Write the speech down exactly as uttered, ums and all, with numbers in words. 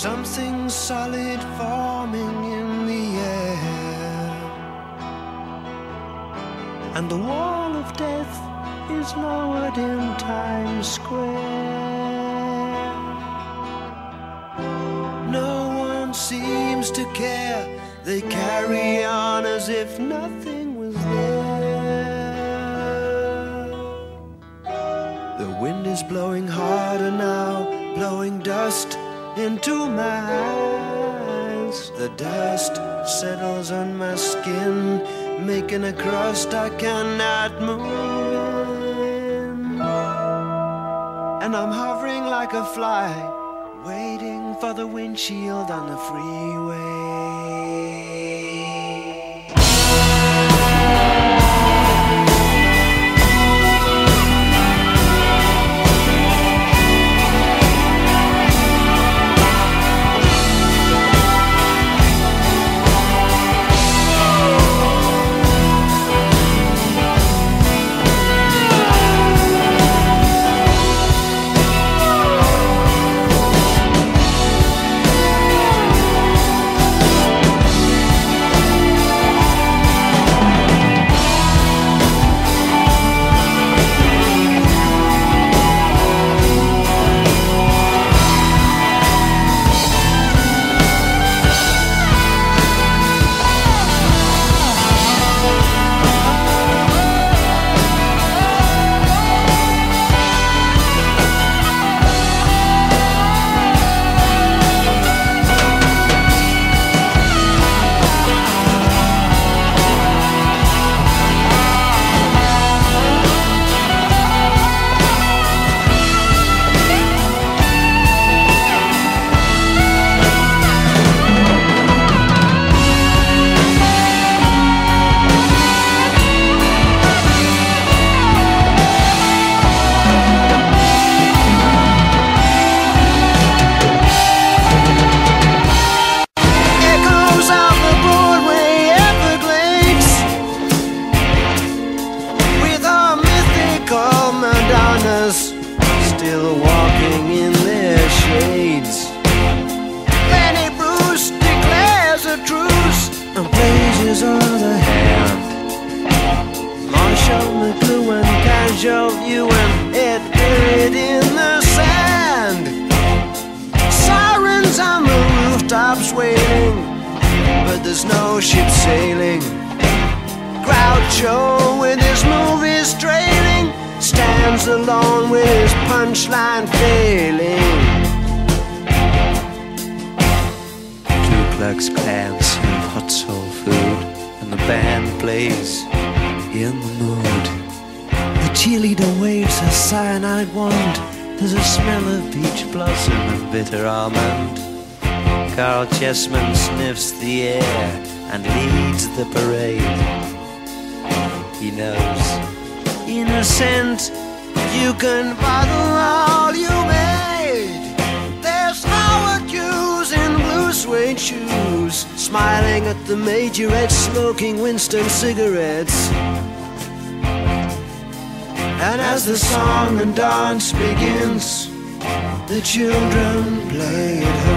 something solid forming in the air, and the wall of death is lowered in Times Square. No one seems to care. They carry on as if nothing was there. The wind is blowing harder now, blowing dust into my eyes. The dust settles on my skin, making a crust I cannot move in. And I'm hovering like a fly, waiting for the windshield on the freeway. Still walking in their shades. Lenny Bruce declares a truce and plays the hand. Marshall McLuhan, Casual Ewan, Ed buried in the sand. Sirens on the rooftops wailing, but there's no ship sailing. Groucho with his movies trailing stands alone with his punchline failing. Ku Klux Klan serve hot soul food, and the band plays in the mood. The cheerleader waves her cyanide wand. There's a smell of peach blossom and bitter almond. Carl Chessman sniffs the air and leads the parade. He knows, innocent, you can bottle all you made. There's Howard Hughes in blue suede shoes, smiling at the majorette, smoking Winston cigarettes. And as the song and dance begins, the children play at home.